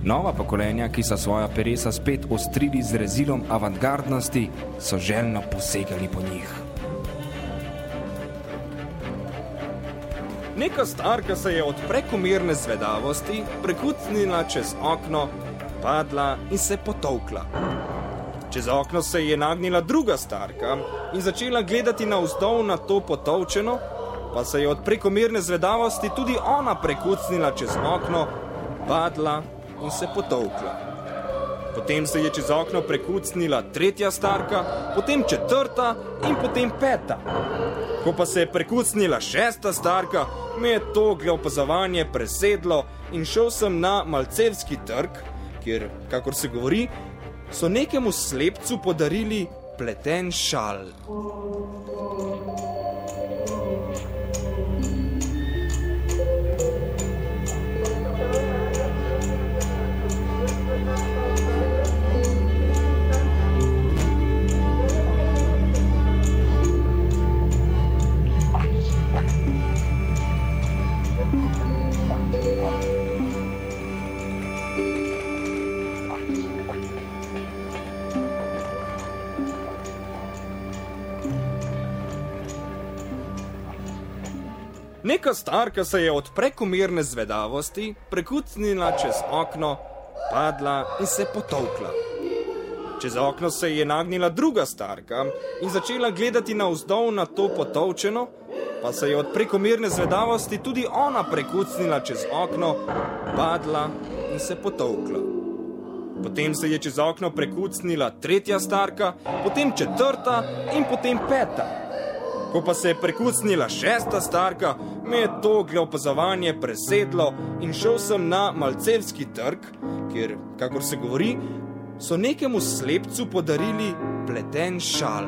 Nova pokolenja, ki so svoja peresa spet ostrili z rezilom avantgardnosti, so željno posegali po njih. Neka starka se je od prekomerne zvedavosti prekucnila čez okno, padla in se potolkla. Čez okno se je nagnila druga starka in začela gledati navzdol na to potolčeno, pa se je od prekomerne zvedavosti tudi ona prekucnila čez okno, padla in se potolkla. Potem se je čez okno prekucnila tretja starka, potem četrta in potem peta. Ko pa se je prekucnila šesta starka, me je to opazovanje presedlo in šel sem na Malcevski trg, kjer, kakor se govori, so nekemu slepcu podarili pleten šal. Neka starka se je od prekomerne zvedavosti prekucnila čez okno, padla in se potolkla. Čez okno se je nagnila druga starka in začela gledati navzdol na to potolčeno, pa se je od prekomerne zvedavosti tudi ona prekucnila čez okno, padla in se potolkla. Potem se je čez okno prekucnila tretja starka, potem četrta in potem peta. Ko pa se je prekucnila šesta starka, me je to opazovanje presedlo in šel sem na Malcevski trg, kjer, kakor se govori, so nekemu slepcu podarili pleten šal.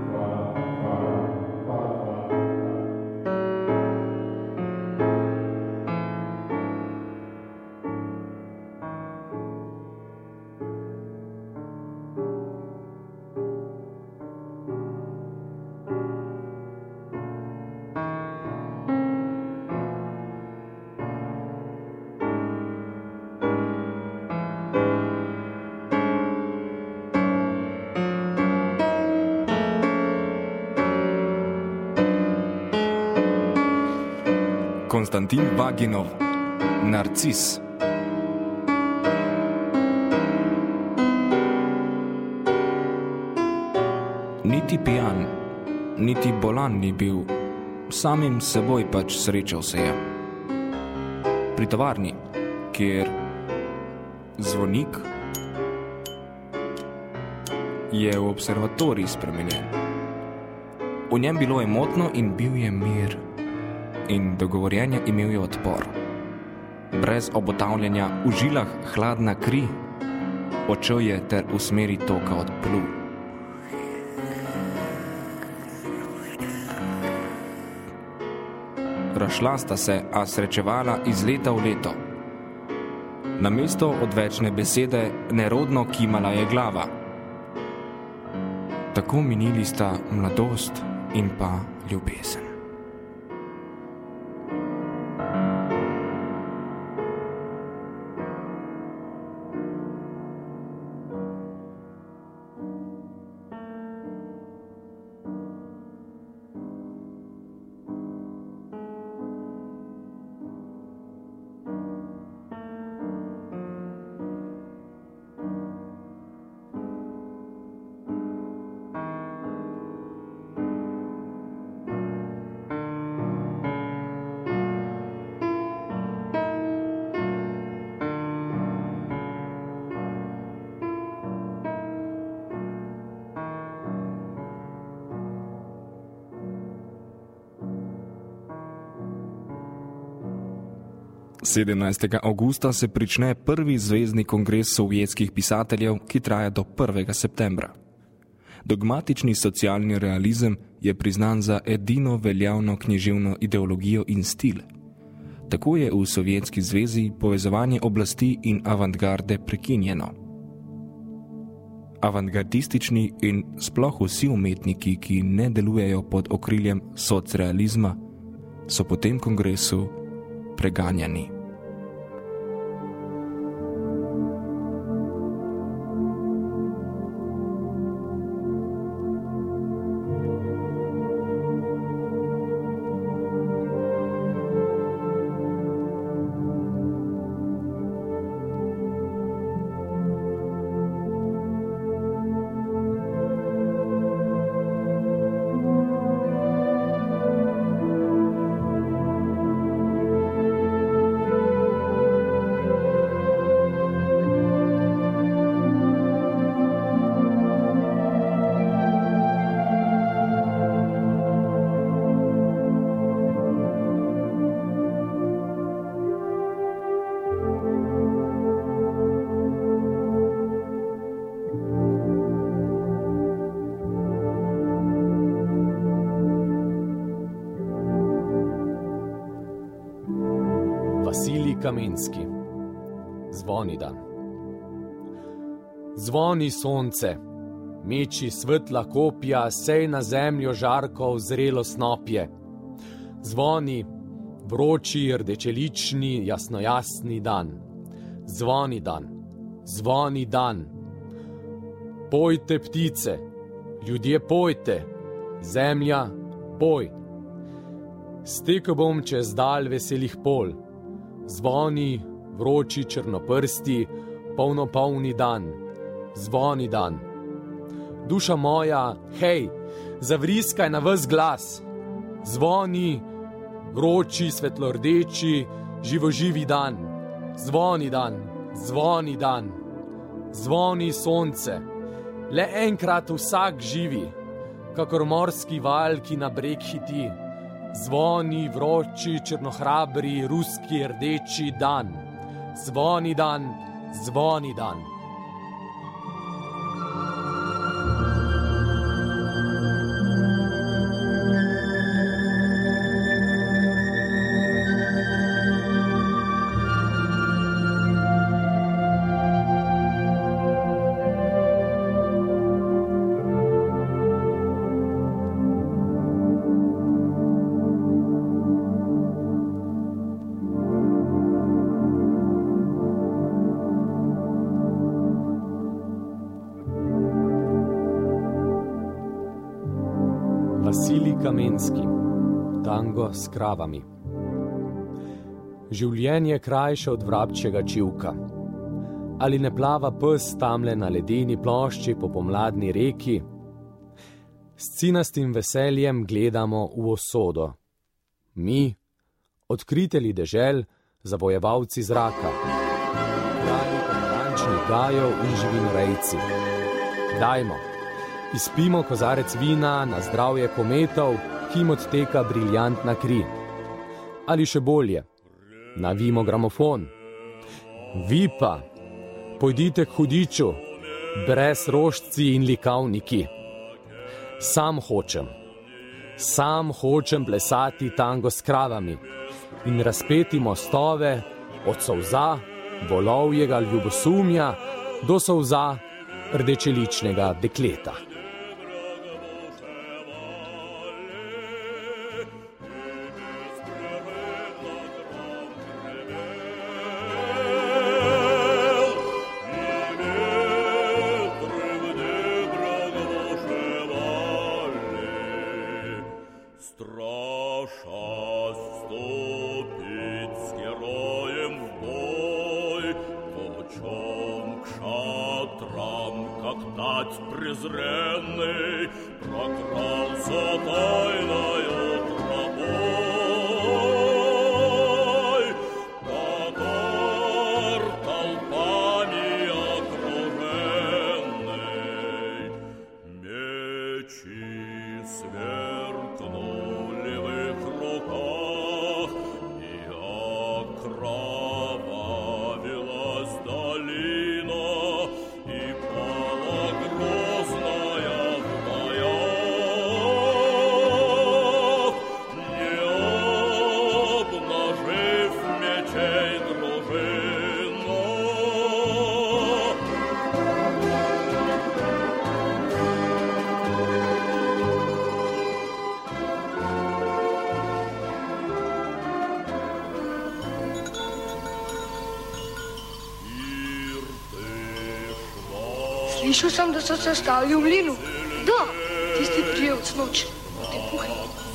Konstantin Vaginov, Narcis. Niti pijan, niti bolan ni bil, samim seboj pač srečal se je. Pri tovarni, kjer zvonik je v observatorij spremenjen. V njem bilo je motno in bil je mir. In dogovorjenje imel je odpor. Brez obotavljanja v žilah hladna kri, odšel je ter v smeri toka odplul. Razšla sta se, a srečevala iz leta v leto. Namesto odvečne besede nerodno kimala je glava. Tako minili sta mladost in pa ljubezen. Sedemnajstega avgusta se prične prvi zvezni kongres sovjetskih pisateljev, ki traja do 1. septembra. Dogmatični socialni realizem je priznan za edino veljavno književno ideologijo in stil. Tako je v Sovjetski zvezi povezovanje oblasti in avantgarde prekinjeno. Avantgardistični in sploh vsi umetniki, ki ne delujejo pod okriljem socrealizma, so po tem kongresu preganjani. Kamenski. Zvoni dan. Zvoni sonce, meči svetla kopja, sej na zemljo žarko vzrelo snopje. Zvoni vroči, rdečelični, jasnojasni dan. Zvoni dan, zvoni dan. Pojte ptice, ljudje pojte, zemlja poj. Stekel bom čez dalj veselih pol. Zvoni vroči črnoprsti, polni dan. Zvoni dan. Duša moja, hej, zavriskaj na ves glas. Zvoni vroči, svetlordeči, živoživi dan. Zvoni dan, zvoni dan. Zvoni sonce. Le enkrat vsak živi, kakor morski val, ki na breg hiti. Zvoni vroči, črnohrabri, ruski rdeči dan. Zvoni dan, zvoni dan. Vasilij Kamenski, tango s kravami. Življenje krajše od vrabčjega čivka. Ali ne plava pes tamle na ledeni plošči po pomladni reki? S cinastim veseljem gledamo v usodo. Mi, odkriteli dežel, zavojevalci zraka, kralji pomarančnih gajev in živinorejci. Dajmo, izpimo kozarec vina na zdravje kometov, ki jim odteka briljantna kri. Ali še bolje, navijmo gramofon. Vi pa, pojdite k hudiču, brez rožci in likavniki. Sam hočem plesati tango s kravami in razpeti mostove od solza, volovjega ljubosumja do solza rdečeličnega dekleta. Презренный прокрался тайною тропой, Татар толпами окруженный. Мечи сверкнули в их руках, и окровавилась долина, и пала грозная в боях, не обнажив мечей дружину. Slišal sem, da so se stavili v mlinu. Kdo? Tisti prijevc noč. Te puhe.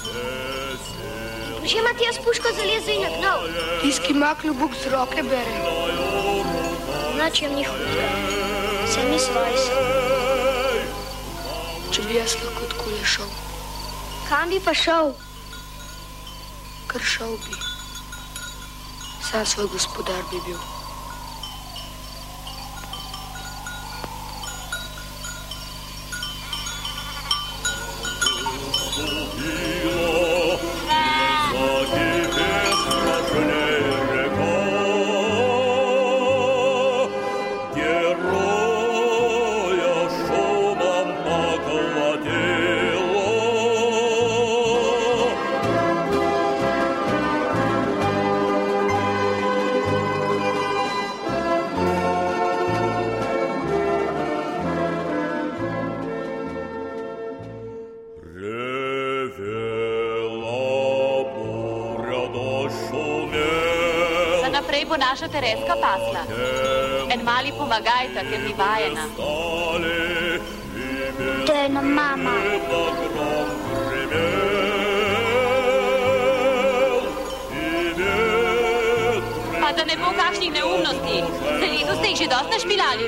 Že Matijas puško zaleze in nagnal. Tisti, ki ima klobuk z roke bere. Znači jim ni hudo. Sami svoji so. Če bi jaz lahko odkole šel. Kam bi pa šel? Kar šel bi. Sam svoj gospodar bi bil. naša Tereska pasla. En mali pomagajta, ker ni vajena. To je ena mama. Pa da ne bo kakšnih neumnosti. Za leto ste jih že dosti našpilali.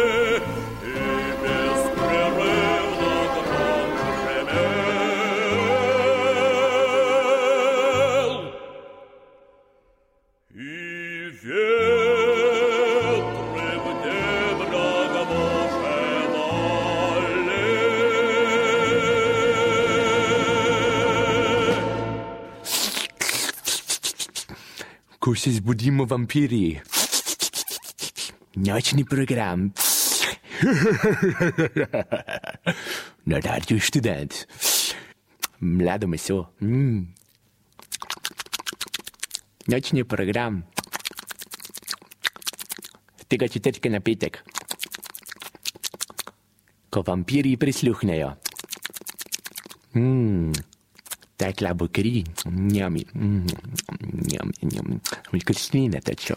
Ko se zbudimo vampiri. Nočni program. Na Radio Študent. Mlado meso. Nočni program. Tega četrtka na petek. Ko vampiri prisluhnejo. Tekla bo kri. Njami. Veliko slina teče.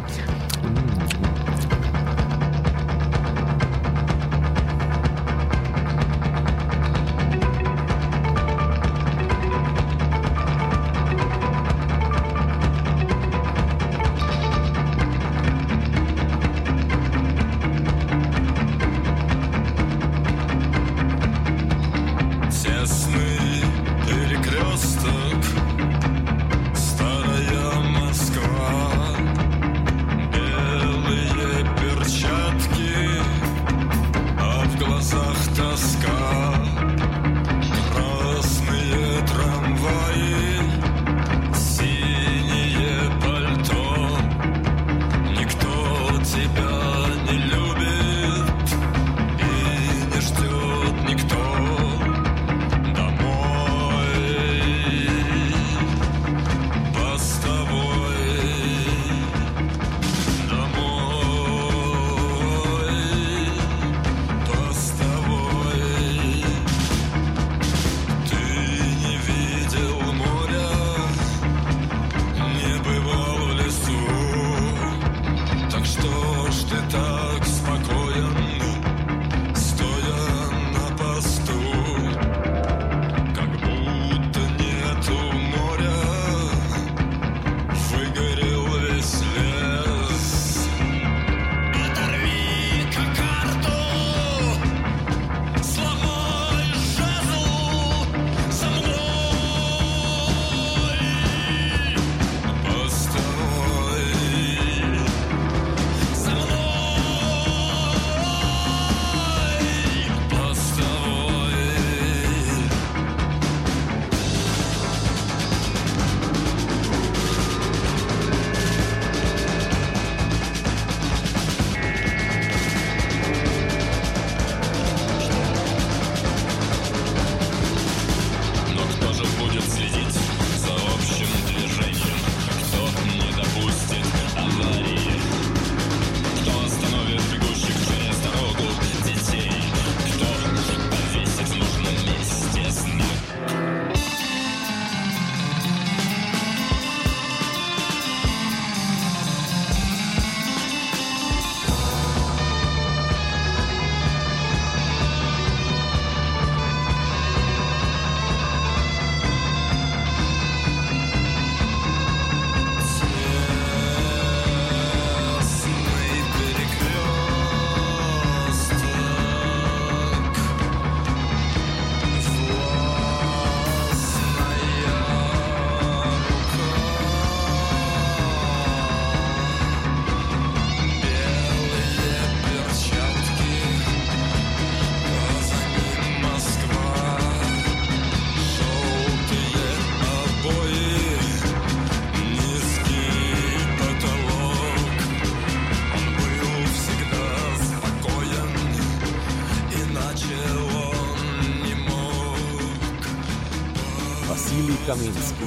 Kamenski.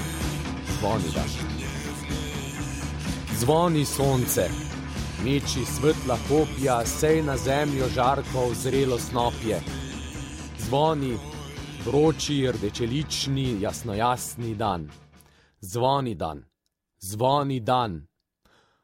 Zvoni dan. Zvoni sonce, meči svetla kopja, sej na zemljo žarkov zrelo snopje. Zvoni vroči, rdečelični, jasnojasni dan. Zvoni dan, zvoni dan.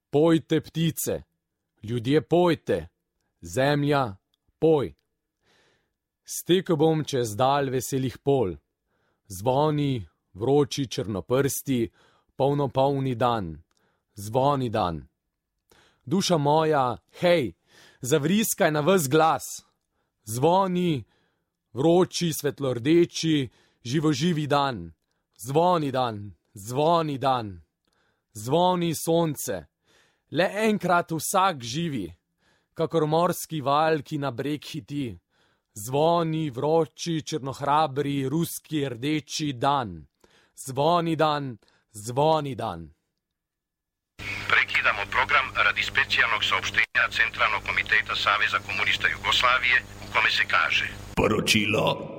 Pojte ptice, ljudje pojte, zemlja poj. Stekel bom čez dalj veselih pol, zvoni, vroči črnoprsti, polni dan, zvoni dan. Duša moja, hej, zavriskaj na ves glas, zvoni, vroči, svetlordeči, živoživi dan, zvoni dan, zvoni dan, zvoni sonce, le enkrat vsak živi, kakor morski val, ki na breg hiti, zvoni, vroči, črnohrabri, ruski, rdeči dan, zvoni dan, zvoni dan. Prekidamo program radi specijalnog saopštenja Centralnog komiteta Saveza komunista Jugoslavije, u kome se kaže: Poročilo.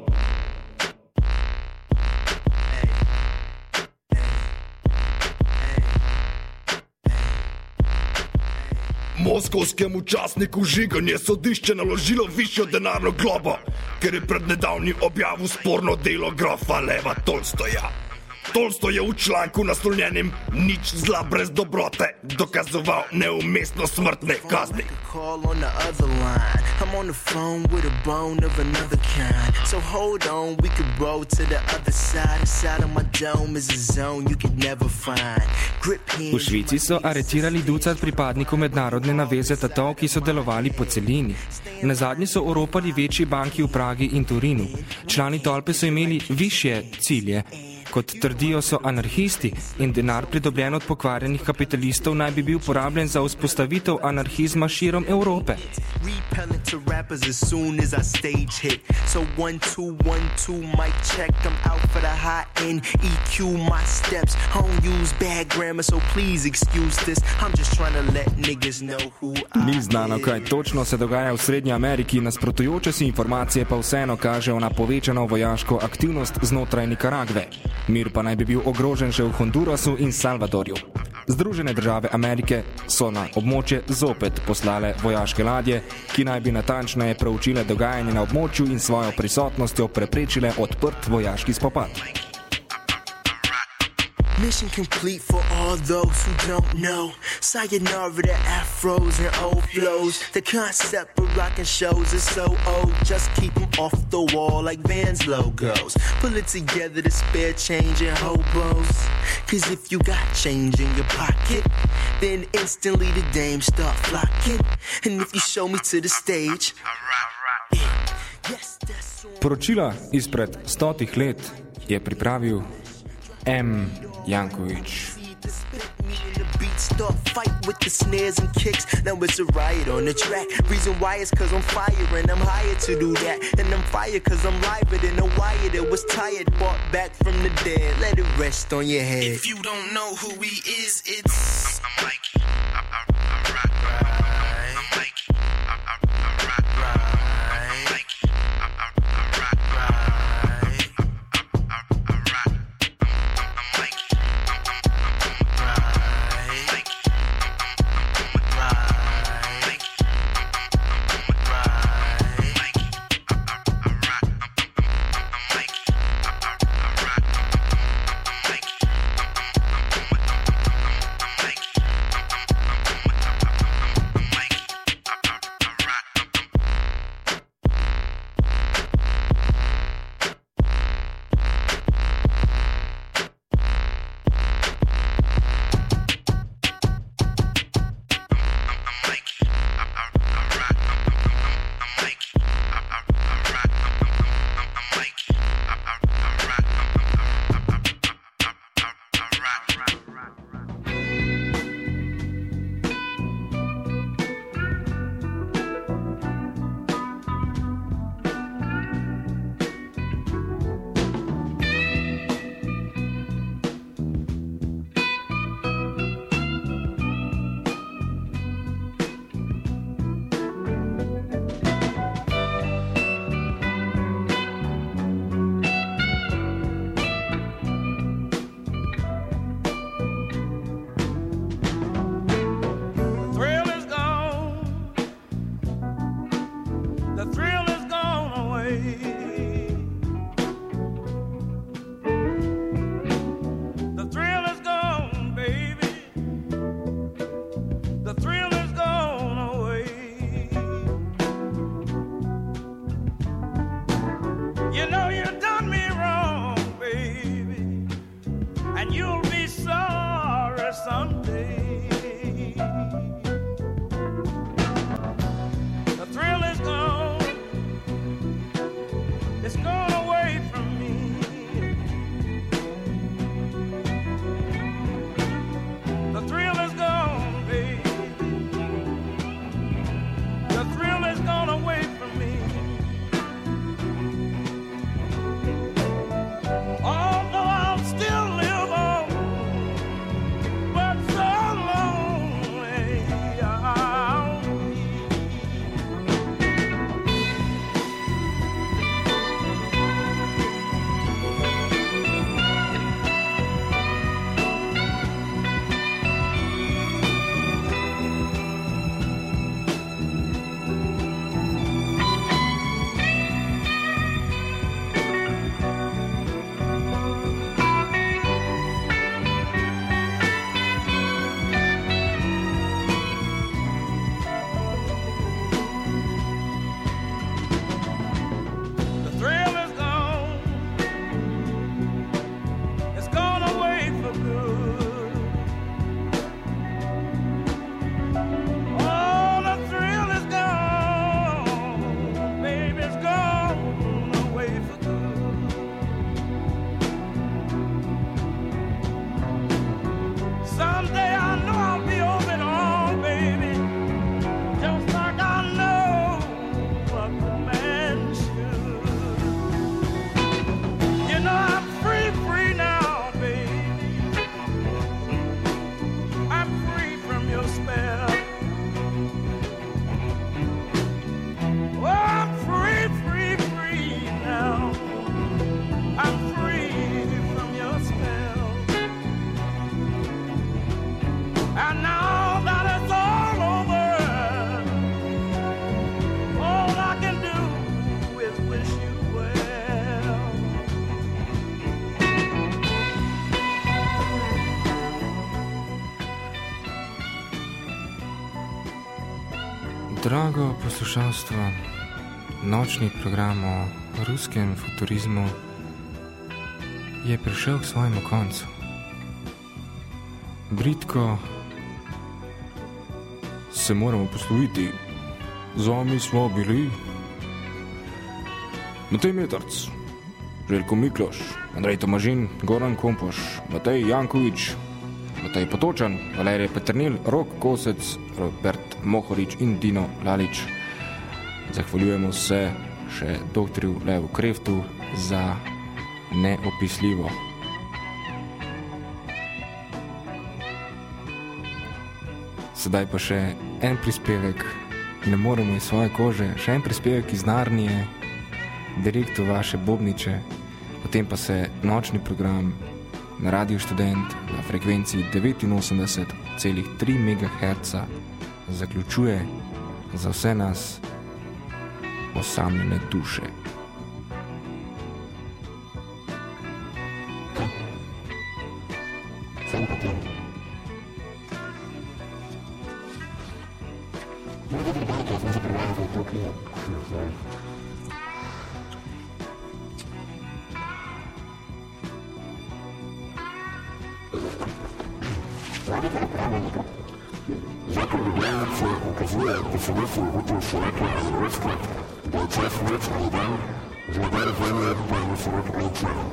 Moskovskemu časniku Žiganje sodišče naložilo višjo denarno globo, ker je pred nedavnim objavil sporno delo grofa Leva Tolstoja. Tolstoj je v članku naslovljenim Nič zla brez dobrote dokazoval neumestno smrtne kazni. V Švici so aretirali ducat pripadnikov mednarodne naveze tatov, ki so delovali po celini. Nazadnje so oropali večji banki v Pragi in Turinu. Člani tolpe so imeli višje cilje. Kot trdijo, so anarhisti in denar pridobljen od pokvarjenih kapitalistov naj bi bil porabljen za vzpostavitev anarhizma širom Evrope. Ni znano, kaj točno se dogaja v Srednji Ameriki, nasprotujoče si informacije pa vseeno kažejo na povečano vojaško aktivnost znotraj Nikaragve. Mir pa naj bi bil ogrožen že v Hondurasu in Salvadorju. Združene države Amerike so na območje zopet poslale vojaške ladje, ki naj bi natančneje preučile dogajanje na območju in svojo prisotnostjo preprečile odprt vojaški spopad. Mission complete for all those who don't know. Sayonara to afros and old flows. The concept of rockin' shows is so old. Just keep them off the wall like Vans logos. Pull it together to spare change and hobos. Cause if you got change in your pocket, then instantly the dames start flocking. And if you show me to the stage, Poročila izpred 100 let je pripravil M. Janković. Start fight with the snares and kicks. Now it's a riot on the track. Reason why is cause I'm fire and I'm hired to do that. And I'm fired cause I'm liver than a wire that was tired, brought back from the dead. Let it rest on your head. If you don't know who he is, it's I'm Mikey. I rock. I'm Mikey. I rock. I'm Mikey. I rock. Drago poslušalstvo, nočni program o ruskem futurizmu je prišel k svojemu koncu. Britko se moramo posloviti. Z vami smo bili Matej Metarc, Željko Mikloš, Andrej Tomažin, Goran Kompoš, Matej Jankovič, Matej Potočan, Valerij Peternil, Rok Kosec, Robert Mohorič in Dino Lalič. Zahvaljujemo se še doktorju Levu Kreftu za neopisljivo. Sedaj pa še en prispevek, ne moremo iz svoje kože, še en prispevek iz Narnije, direkt v vaše bobniče, potem pa se nočni program na Radiu Študent na frekvenciji 89,3 MHz zaključuje za vse nas osamljene duše. Zakon Ljubljanice ukazuje definicijo rutev človeka in vrste, da je čas več ali dan, vladar zemlje pa je srod očenek.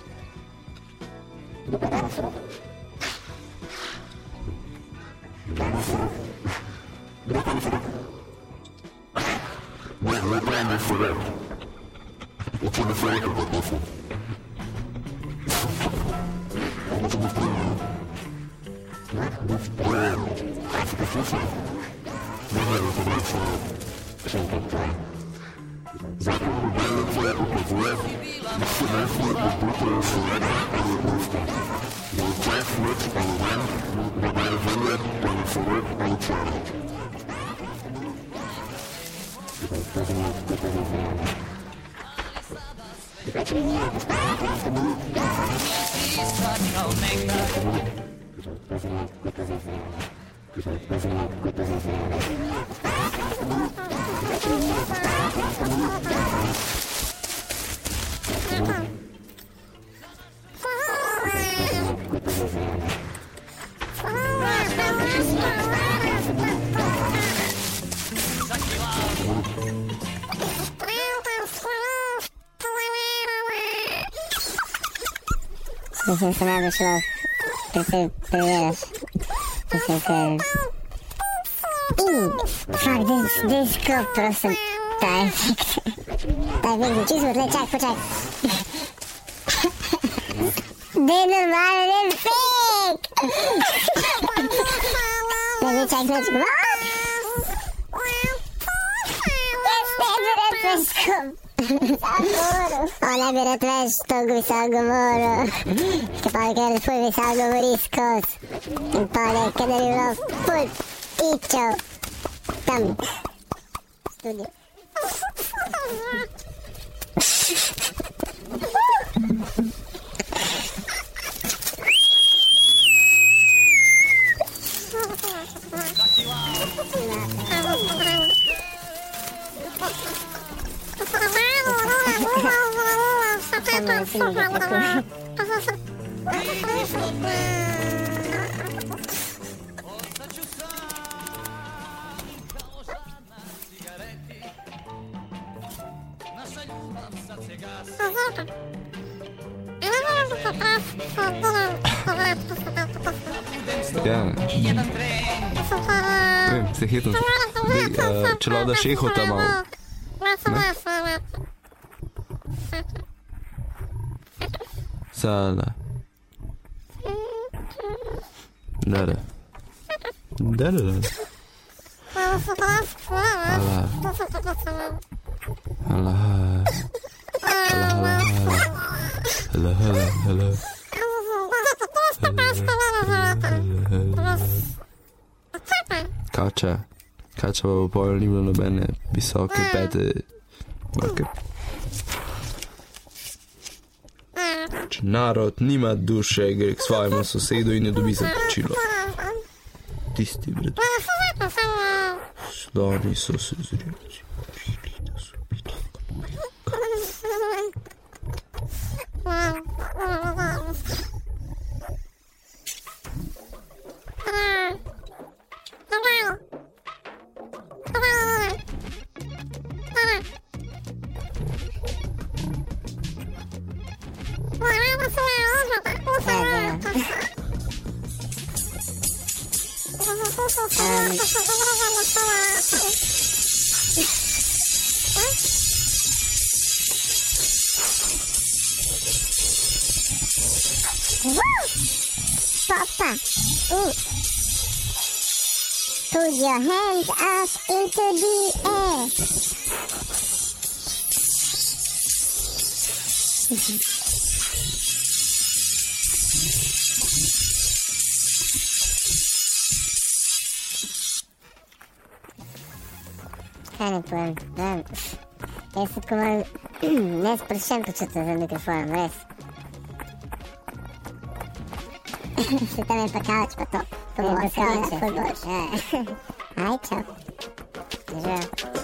Mislim, se najbolj šlo preverjaš. Mislim, ker... Fuck, this club prosim. Ta efekt. Ta efekt, čisto odle, počak. Dej normalen efekt! Ne, čak. Ona bi rad več tog visoko moral, ker pa ker ful visoko govori skoz in pa ker bi bilo ful pičev tam studio. Ja. Vem, se hitno. Če lahko daš eho tam malo. Sada. Dada. Hello. Kača v pol ni bilo nobene visoke pete. Okay. Če narod nima duše, gre k svojemu sosedu in ne dobi za plačilo. Tisti, bret. Sloni so se zreli. Papa, put your hands up into the air. Kaj ne povem, jaz se komaj nesproščen počutim za mikrofonom, res. Se tam je pa kavč pa to. To bo kavč, ful boljš. Aj, čau. Žal.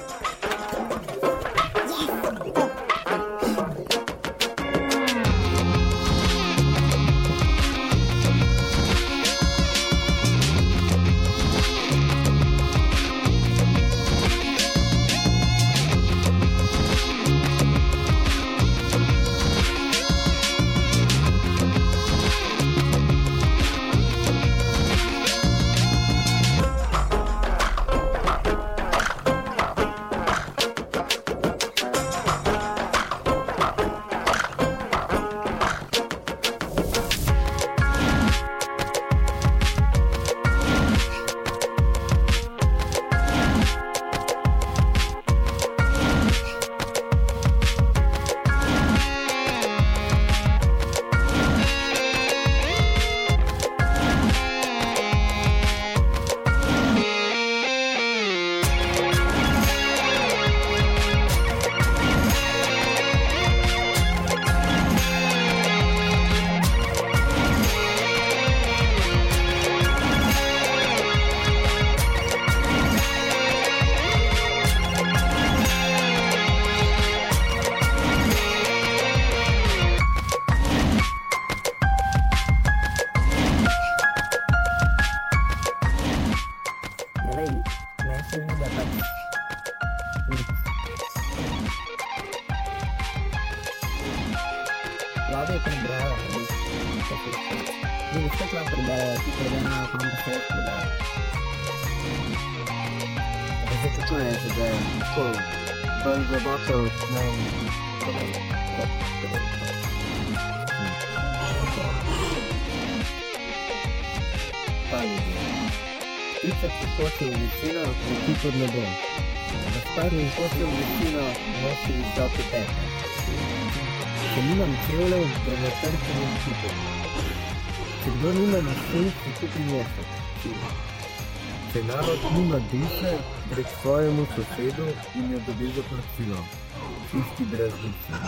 Če narod nima duše, prek svojemu sosedu in jo dobi za plačilo. Čisti brez duše.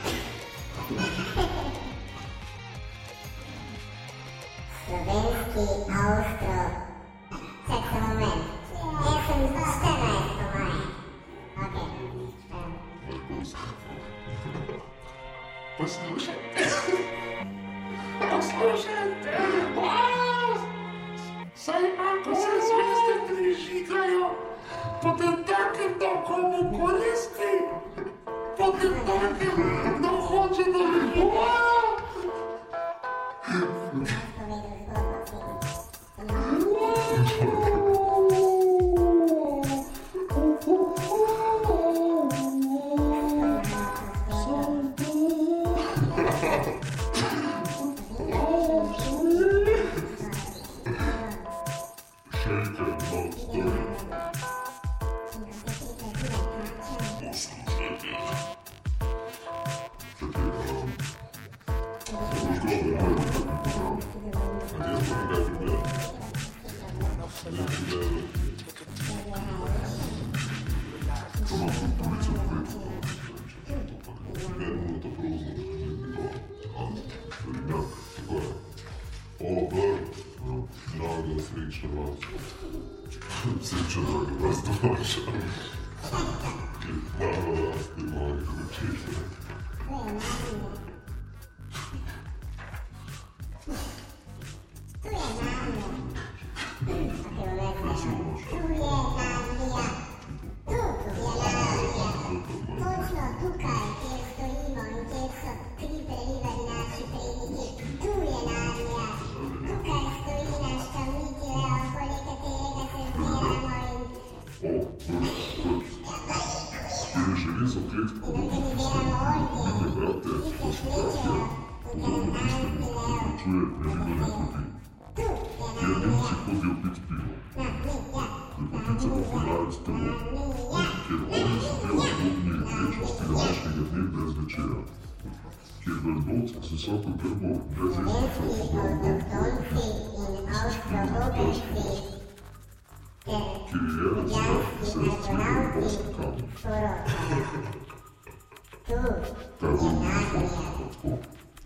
Slovenski Avstro. Čak se moment. Jaz sem 14 po moje. Poslušajte. Saj ako se zvezde prižigajo, potem takim, da komu koristi, potem takim, da hoče, da bi Sreča, da vas domača. Malo raste mojih očetve. Visoko grbo, brez ki je zrak, se razcvega v polski kamen. Ta bo tako.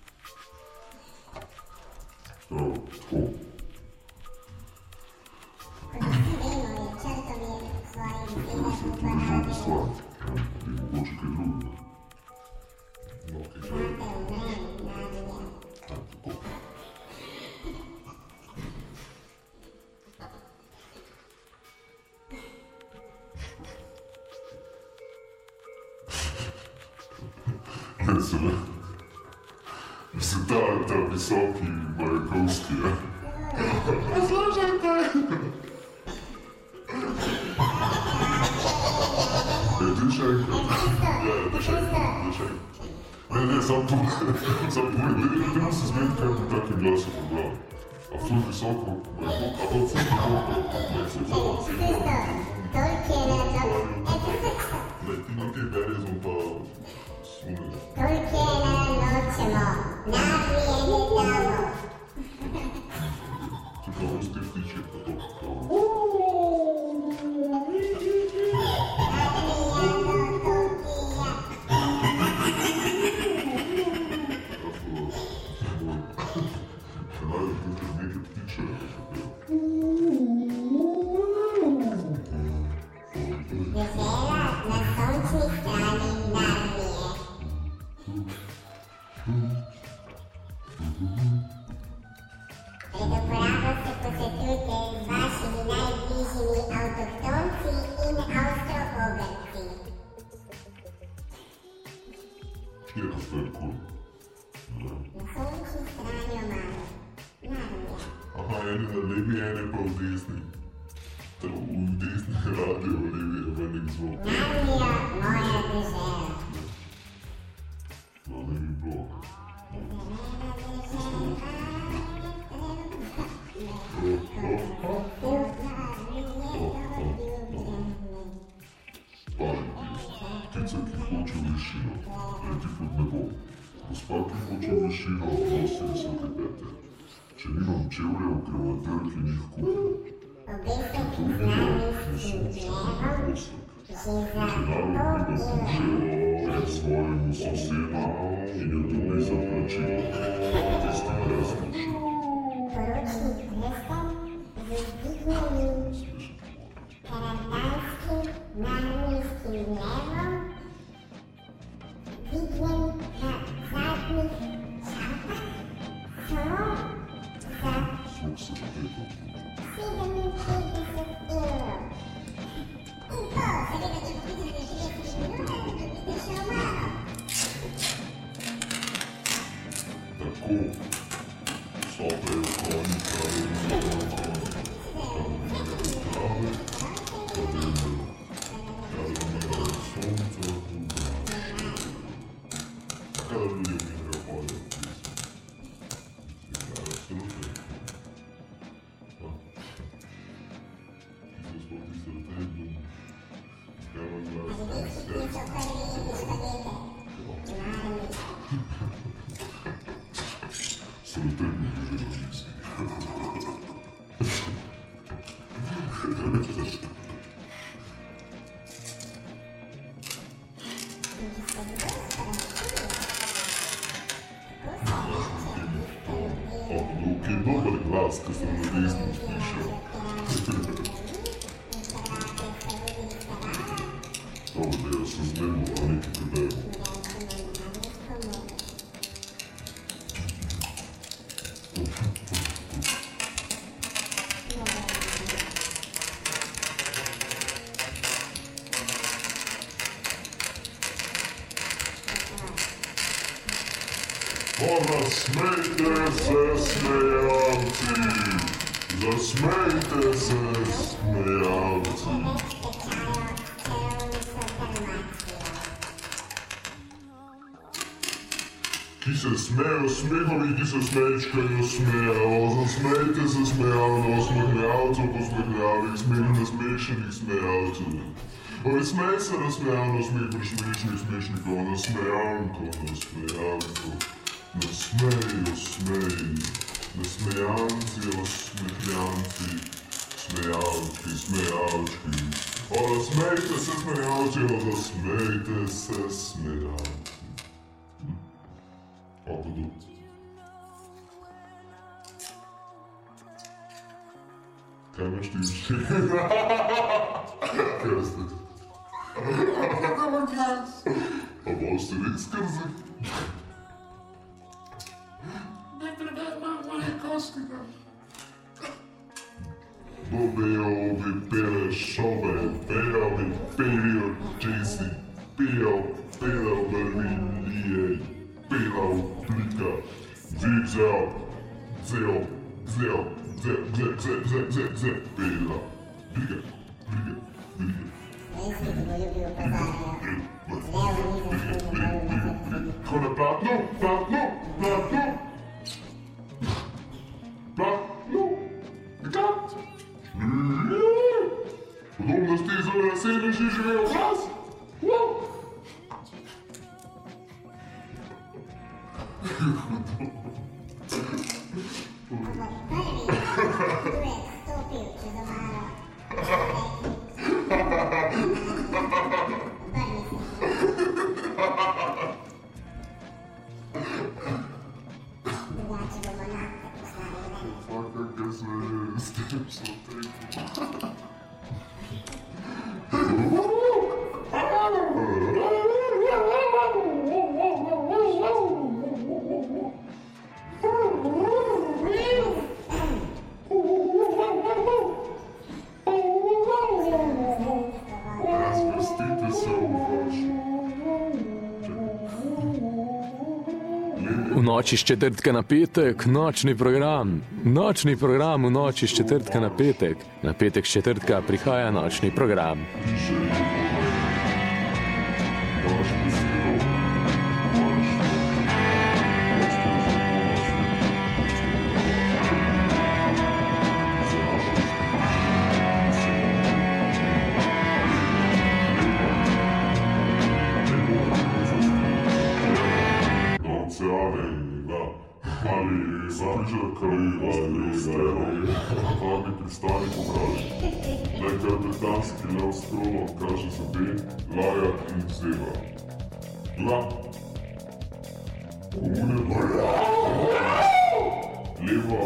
Tako. Treba se tudi žal poslati, in mogoče kaj drugega. No, kaj drugega. Mislim, ta visoki Majakovski, ja. Poslušajte! Ti še enkrat? Ja, še enkrat. Ne, sam povedi, ne se zmeti, kaj po takim glasu pogledam. A ful visoko, Majakovka, a pa ful visoko, ne, ti nekaj berje zom pa suneš. Ti pa usti vtiče, pa to. Če nimam čevljev, krvotrk in jih kupim. To ni da, nisem čevljev posek. Če narod prida duševo svojemu sosedu in jo dobi za plačilo, tisti brez duše. Poročnik Kristen z vzdignjenim karandanskim narnijskim dnevom vidim na zadnjih čapah samo Zvuk se zapeta. 57 evrov. In to, seveda, če poklicate 60 minut, je še malo. Tako, sobe v konji pravijo trave, kadar sonce, kadar ljudje umirajo polje. Dober glas, ko sem na desni slišal. Kao ideja, se zmenimo, a nekaj preberemo. Zasmejte se, smejalci, zasmejte se, smejalci. Ki se smejo smehovi, ki se smečkajo smejo, zasmejte se smejalno, smehljalcev posmehljavih, smeh nasmešenih smejalcev. Oj, smej se nasmejalno, smeh presmešnih smešnikov, nasmejalko, nasmejalko. Nasmejo, smej, nasmejanci, osmehljanci, smejalčki, smejalčki. O, nasmejte se smejalci, o, zasmejte se smejalci. Kako dobro. Kaj imaš ti vši? Kaj ste? A boste res krzak? Ne preberma malenkostiga. Bobejo bi pele šobe, bejo bi peli očesi, bejo barvilije, pela oblika, zeo, pela, briga. Ko na platno, Podobno stezo na sedeži živejo glas. V noči z četrtka na petek, nočni program v noči z četrtka na petek. Na petek z četrtka prihaja nočni program. Pristani pokaži. Nekaj britanski lev s krolom kaže zobe, laja in zeva. La. Komune laja. Levo.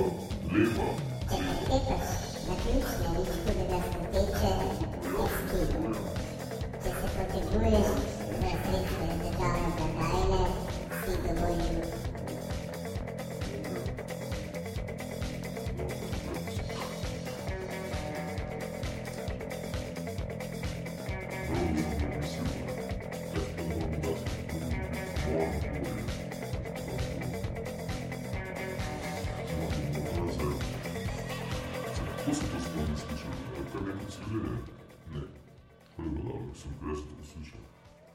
Kako se to sploh ne sliši? Kaj nekaj civile? Ne. Tako je bilo dobro, sem presno to slišal.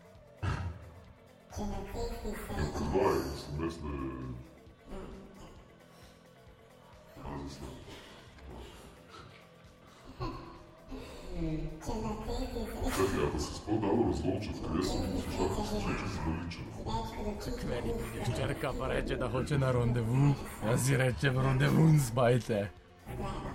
Podvaj, sem presno je... Zasno. Čakaj, pa se sploh dobro razločil, ker jaz sem slušalka slišal zveličen. Kveri ščerka pa reče, da hoče na rondevu, jaz si rečem rondevun zbajte.